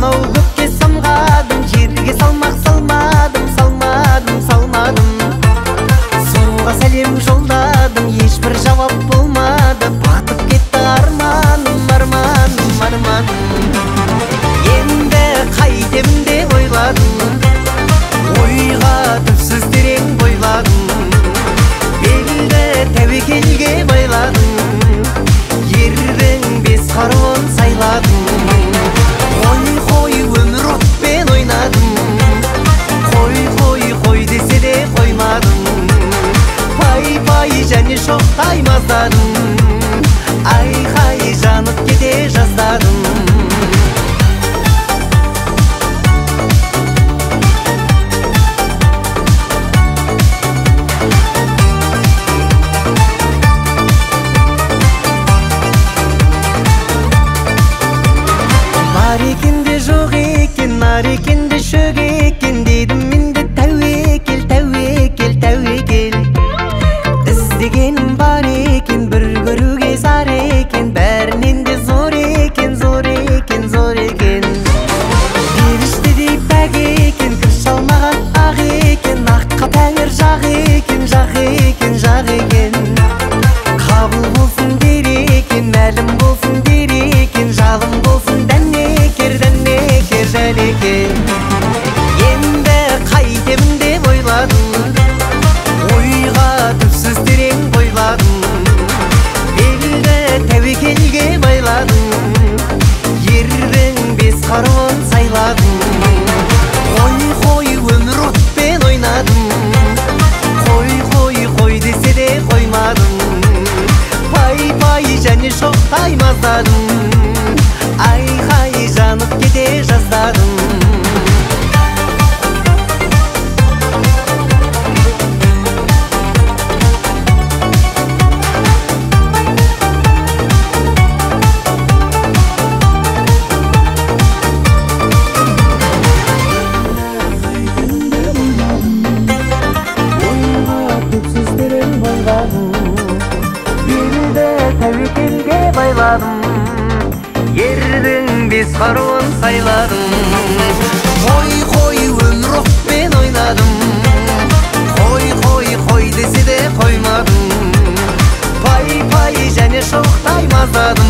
анау көкке самғадым, жерге салмақ салмадым, суға сәлем жолдадым, ешбір жауап болмады, батып кетті арманым. Енді қайтемін деп ойладым, ойға түпсіз терең бойладым, белді тәуекелге байладым, ердің бес қаруын сайладым. Қой өмір отпен ойнадым, қой десе де қоймадым, пай және шоқтай маздадым, айқай жанып кете жаздадым. Бар екен де жоқ екен, нар екен де шөк екен, дедім мен де тәуекел. Іздегенім бар екен, бір көруге зар екен, бәрінен де зор екен. Періштедей пәк екен, кір шалмаған ақ екен, аққа тәңір жақ екен. Қабыл болсын дер екен, мәлім болсын дер екен, жалым болсын дәнекер. Енді қайтемін деп ойладым, ойға түпсіз терең бойладым, белді тәуекелге байладым, ердің бес қаруын сайладым. Қой өмір отпен ойнадым, қой десе де қоймадым, пай және шоқтай маздадым, айқай жанып кете жаздадым. Тәуекелге байладым, ердің бес қаруын сайладым. Қой өмір отпен ойнадым, қой десе де қоймадым, пай және шоқтай маздадым.